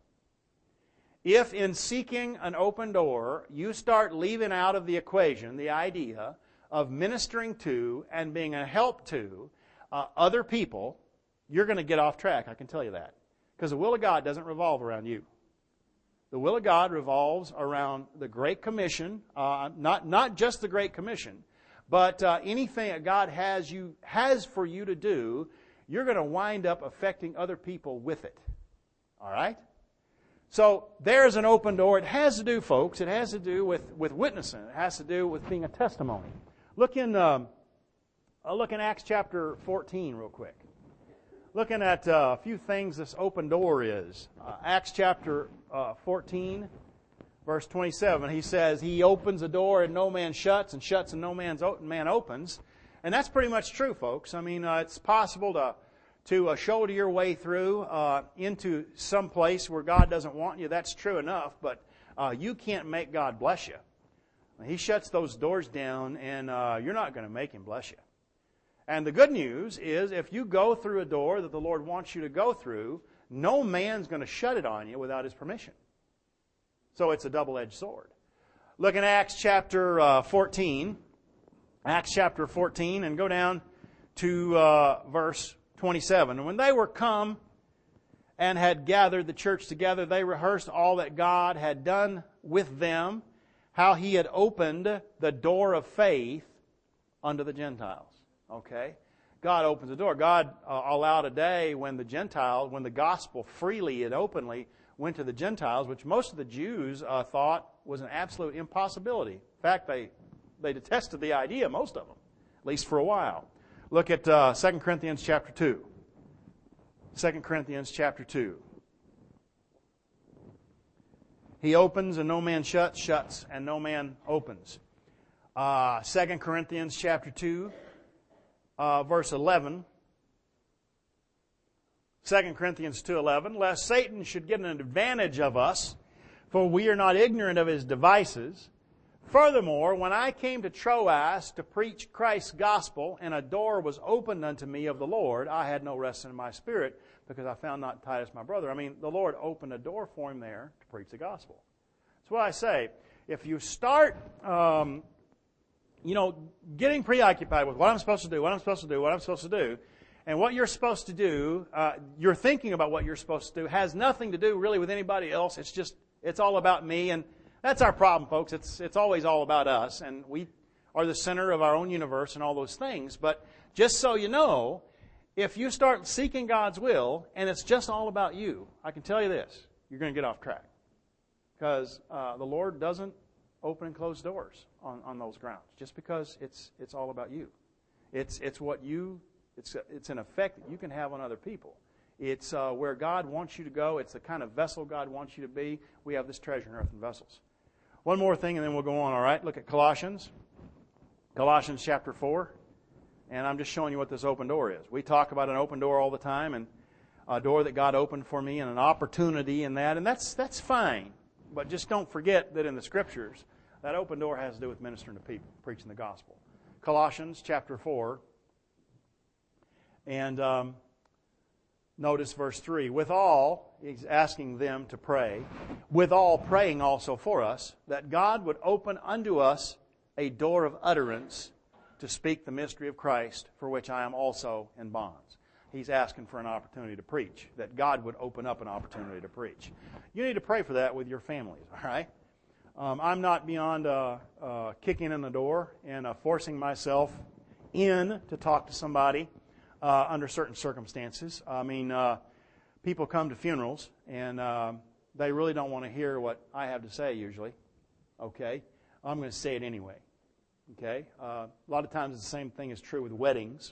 If in seeking an open door, you start leaving out of the equation the idea of ministering to and being a help to uh, other people, you're going to get off track, I can tell you that. Because the will of God doesn't revolve around you. The will of God revolves around the Great Commission, uh, not not just the Great Commission, but uh, anything that God has you has for you to do, you're going to wind up affecting other people with it. All right? So there's an open door. It has to do, folks, it has to do with, with witnessing. It has to do with being a testimony. Look in, um, uh, look in Acts chapter fourteen real quick. Looking at uh, a few things this open door is. Uh, Acts chapter uh, fourteen, verse twenty-seven, he says, He opens a door and no man shuts, and shuts and no man's o- man opens. And that's pretty much true, folks. I mean, uh, it's possible to to uh, shoulder your way through uh, into some place where God doesn't want you. That's true enough, but uh, you can't make God bless you. He shuts those doors down, and uh, you're not going to make Him bless you. And the good news is if you go through a door that the Lord wants you to go through, no man's going to shut it on you without His permission. So it's a double-edged sword. Look in Acts chapter uh, fourteen. Acts chapter fourteen, and go down to uh, verse twenty-seven. And when they were come and had gathered the church together, they rehearsed all that God had done with them, how He had opened the door of faith unto the Gentiles. Okay? God opens the door. God uh, allowed a day when the Gentiles, when the gospel freely and openly went to the Gentiles, which most of the Jews uh, thought was an absolute impossibility. In fact, they they detested the idea, most of them, at least for a while. Look at uh, Second Corinthians chapter two. Second Corinthians chapter two. He opens and no man shuts, shuts and no man opens. Uh, Second Corinthians chapter two. Uh, verse eleven, Second Corinthians two eleven, lest Satan should get an advantage of us, for we are not ignorant of his devices. Furthermore, when I came to Troas to preach Christ's gospel, and a door was opened unto me of the Lord, I had no rest in my spirit, because I found not Titus my brother. I mean, the Lord opened a door for him there to preach the gospel. That's what I say. If you start... Um, You know, getting preoccupied with what I'm supposed to do, what I'm supposed to do, what I'm supposed to do, and what you're supposed to do, uh, you're thinking about what you're supposed to do, has nothing to do really with anybody else. It's just, it's all about me, and that's our problem, folks. It's it's always all about us, and we are the center of our own universe and all those things. But just so you know, if you start seeking God's will, and it's just all about you, I can tell you this, you're going to get off track. Because uh, the Lord doesn't open and close doors on, on those grounds, just because it's it's all about you. It's it's what you It's a, it's an effect that you can have on other people. It's uh, where God wants you to go. It's the kind of vessel God wants you to be. We have this treasure in earthen vessels. One more thing, and then we'll go on, all right? Look at Colossians. Colossians chapter four. And I'm just showing you what this open door is. We talk about an open door all the time, and a door that God opened for me and an opportunity in that, and that's that's fine. But just don't forget that in the Scriptures, that open door has to do with ministering to people, preaching the gospel. Colossians chapter four, and um, notice verse three. With all, he's asking them to pray, with all praying also for us, that God would open unto us a door of utterance to speak the mystery of Christ, for which I am also in bonds. He's asking for an opportunity to preach, that God would open up an opportunity to preach. You need to pray for that with your families, all right? Um, I'm not beyond uh, uh, kicking in the door and uh, forcing myself in to talk to somebody uh, under certain circumstances. I mean, uh, people come to funerals, and uh, they really don't want to hear what I have to say usually, okay? I'm going to say it anyway, okay? Uh, a lot of times the same thing is true with weddings.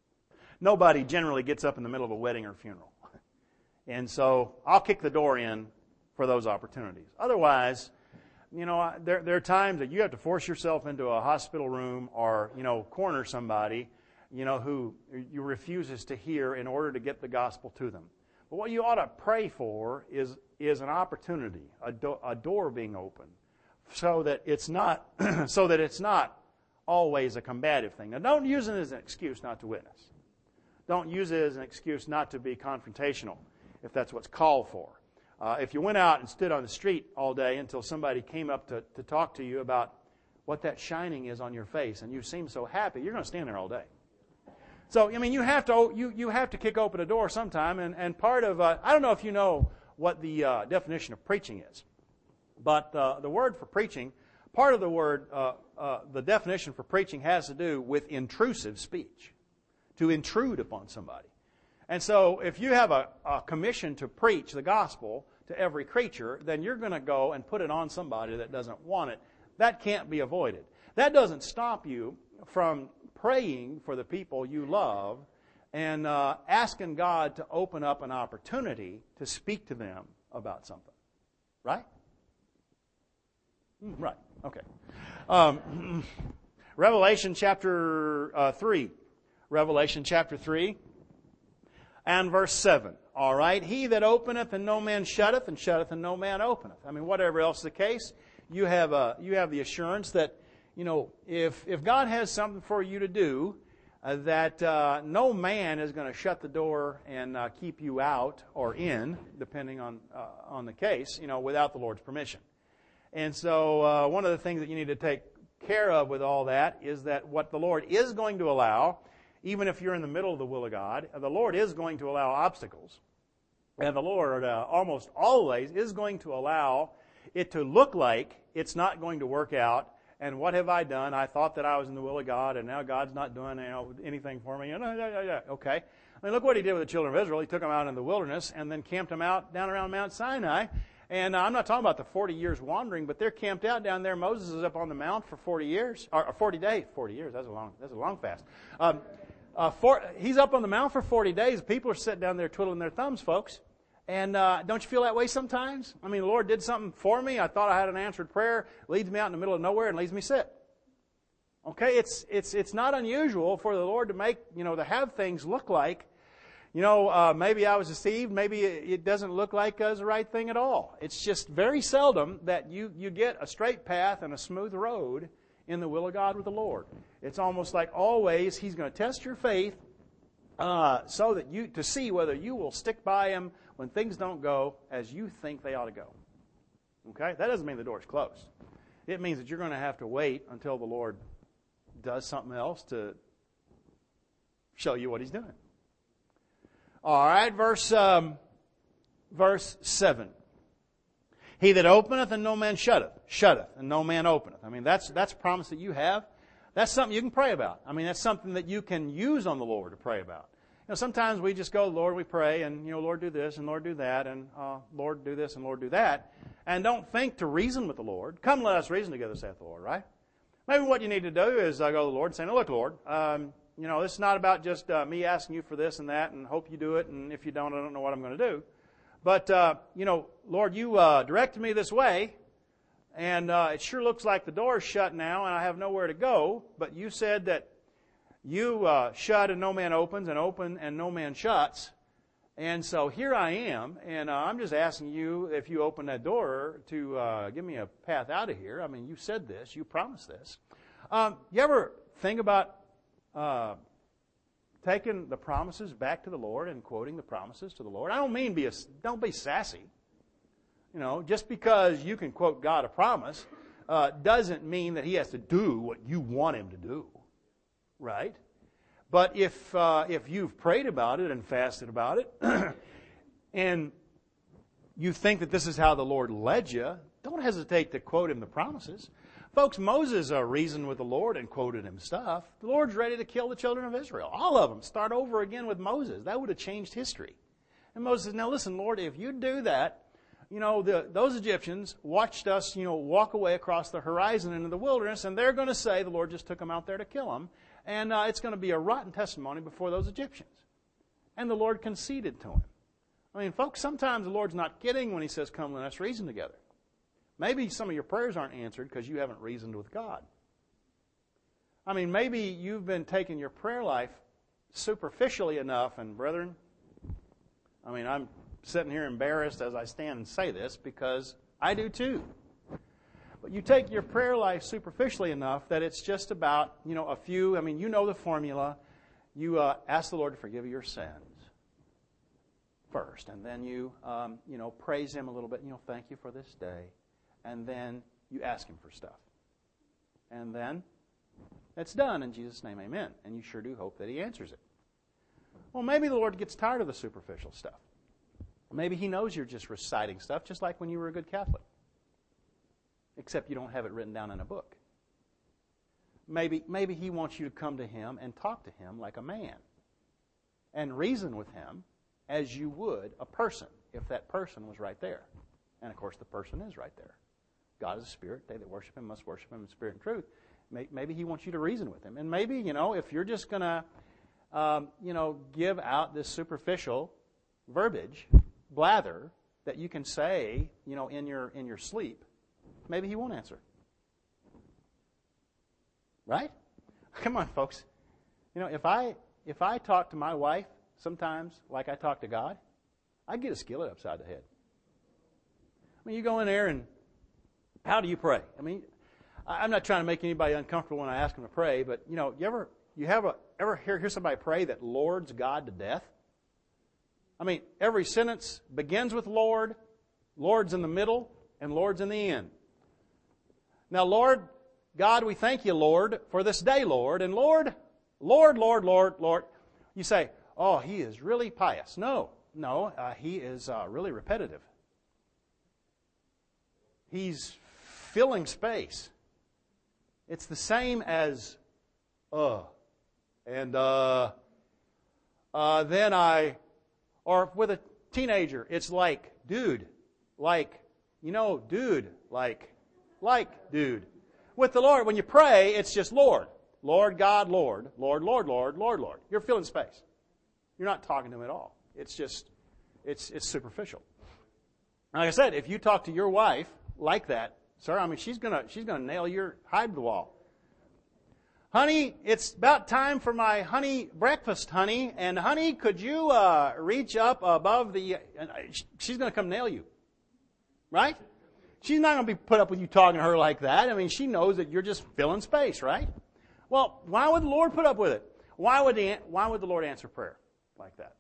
Nobody generally gets up in the middle of a wedding or funeral. And so I'll kick the door in for those opportunities. Otherwise, you know, there, there are times that you have to force yourself into a hospital room or, you know, corner somebody, you know, who you refuses to hear in order to get the gospel to them. But what you ought to pray for is, is an opportunity, a, do, a door being opened, so that it's not, so that it's not always a combative thing. Now, don't use it as an excuse not to witness. Don't use it as an excuse not to be confrontational, if that's what's called for. Uh, if you went out and stood on the street all day until somebody came up to, to talk to you about what that shining is on your face, and you seem so happy, you're going to stand there all day. So, I mean, you have to you, you have to kick open a door sometime, and, and part of, uh, I don't know if you know what the uh, definition of preaching is, but uh, the word for preaching, part of the word, uh, uh, the definition for preaching has to do with intrusive speech. To intrude upon somebody. And so if you have a, a commission to preach the gospel to every creature, then you're going to go and put it on somebody that doesn't want it. That can't be avoided. That doesn't stop you from praying for the people you love and uh, asking God to open up an opportunity to speak to them about something. Right? Mm, right. Okay. Um, Revelation chapter uh, three. Revelation chapter three and verse seven. All right. He that openeth and no man shutteth, and shutteth and no man openeth. I mean, whatever else is the case, you have a, you have the assurance that, you know, if if God has something for you to do, uh, that uh, no man is going to shut the door and uh, keep you out or in, depending on uh, on the case, you know, without the Lord's permission. And so uh, one of the things that you need to take care of with all that is that what the Lord is going to allow, even if you're in the middle of the will of God, the Lord is going to allow obstacles. And the Lord uh, almost always is going to allow it to look like it's not going to work out. And what have I done? I thought that I was in the will of God, and now God's not doing, you know, anything for me. Okay. I mean, look what He did with the children of Israel. He took them out in the wilderness and then camped them out down around Mount Sinai. And I'm not talking about the forty years wandering, but they're camped out down there. Moses is up on the mount for forty years, or forty days. forty years, that's a long, that's a long fast. Um, Uh, for, he's up on the mount for forty days. People are sitting down there twiddling their thumbs, folks. And uh, don't you feel that way sometimes? I mean, the Lord did something for me. I thought I had an answered prayer. Leads me out in the middle of nowhere and leaves me sit. Okay, it's it's it's not unusual for the Lord to make, you know, to have things look like, you know, uh, maybe I was deceived. Maybe it doesn't look like uh, the right thing at all. It's just very seldom that you, you get a straight path and a smooth road in the will of God with the Lord. It's almost like always He's going to test your faith uh, so that you to see whether you will stick by Him when things don't go as you think they ought to go. Okay? That doesn't mean the door's closed. It means that you're going to have to wait until the Lord does something else to show you what He's doing. All right, verse um, verse seven. He that openeth and no man shutteth, shutteth and no man openeth. I mean, that's that's a promise that you have. That's something you can pray about. I mean, that's something that you can use on the Lord to pray about. You know, sometimes we just go, Lord, we pray, and, you know, Lord, do this, and Lord, do that, and uh, Lord, do this, and Lord, do that, and don't think to reason with the Lord. Come, let us reason together, saith the Lord, right? Maybe what you need to do is uh, go to the Lord and say, no, look, Lord, um, you know, it's not about just uh, me asking you for this and that and hope you do it, and if you don't, I don't know what I'm going to do. But, uh, you know, Lord, you uh, directed me this way, and uh, it sure looks like the door is shut now, and I have nowhere to go. But you said that you uh, shut and no man opens, and open and no man shuts. And so here I am, and uh, I'm just asking you, if you open that door, to uh, give me a path out of here. I mean, you said this, you promised this. Um, you ever think about uh, taking the promises back to the Lord and quoting the promises to the Lord? I don't mean be a, don't be sassy. You know, just because you can quote God a promise uh, doesn't mean that He has to do what you want Him to do, right? But if uh, if you've prayed about it and fasted about it, and you think that this is how the Lord led you, don't hesitate to quote Him the promises. Folks, Moses uh, reasoned with the Lord and quoted Him stuff. The Lord's ready to kill the children of Israel. All of them. Start over again with Moses. That would have changed history. And Moses says, now listen, Lord, if you do that, you know, the, those Egyptians watched us, you know, walk away across the horizon into the wilderness, and they're going to say the Lord just took them out there to kill them. And uh, it's going to be a rotten testimony before those Egyptians. And the Lord conceded to him. I mean, folks, sometimes the Lord's not kidding when He says, come, let us reason together. Maybe some of your prayers aren't answered because you haven't reasoned with God. I mean, maybe you've been taking your prayer life superficially enough, and brethren, I mean, I'm sitting here embarrassed as I stand and say this because I do too. But you take your prayer life superficially enough that it's just about, you know, a few, I mean, you know the formula. You uh, ask the Lord to forgive your sins first, and then you, um, you know, praise Him a little bit. You know, thank you for this day. And then you ask Him for stuff. And then it's done in Jesus' name, amen. And you sure do hope that He answers it. Well, maybe the Lord gets tired of the superficial stuff. Maybe He knows you're just reciting stuff, just like when you were a good Catholic. Except you don't have it written down in a book. Maybe, maybe He wants you to come to Him and talk to Him like a man. And reason with Him as you would a person, if that person was right there. And of course the person is right there. God is a spirit. They that worship Him must worship Him in spirit and truth. Maybe He wants you to reason with Him. And maybe, you know, if you're just going to, um, you know, give out this superficial verbiage, blather, that you can say, you know, in your in your sleep, maybe He won't answer. Right? Come on, folks. You know, if I if I talk to my wife sometimes like I talk to God, I get a skillet upside the head. I mean, you go in there and how do you pray? I mean, I'm not trying to make anybody uncomfortable when I ask them to pray, but you know, you ever you have a ever hear hear somebody pray that lords God to death? I mean, every sentence begins with Lord, Lord's in the middle, and Lord's in the end. Now, Lord God, we thank you, Lord, for this day, Lord, and Lord, Lord, Lord, Lord, Lord. You say, oh, he is really pious. No, no, uh, he is uh, really repetitive. He's filling space. It's the same as uh, and uh, uh, then I, or with a teenager, it's like, dude, like, you know, dude, like, like, dude. With the Lord, when you pray, it's just Lord. Lord God, Lord, Lord, Lord, Lord, Lord, Lord. You're filling space. You're not talking to Him at all. It's just, it's it's superficial. Like I said, if you talk to your wife like that, sir, I mean, she's gonna she's gonna nail your hide to the wall. Honey, it's about time for my honey breakfast, honey. And honey, could you uh, reach up above the? Uh, she's gonna come nail you, right? She's not going to be put up with you talking to her like that. I mean, she knows that you're just filling space, right? Well, why would the Lord put up with it? Why would the, why would the Lord answer prayer like that?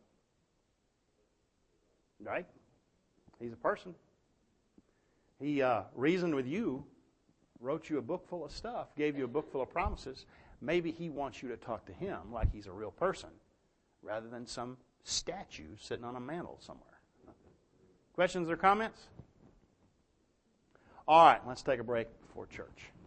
Right? He's a person. He uh, reasoned with you, wrote you a book full of stuff, gave you a book full of promises. Maybe He wants you to talk to Him like He's a real person rather than some statue sitting on a mantle somewhere. Questions or comments? All right, let's take a break before church.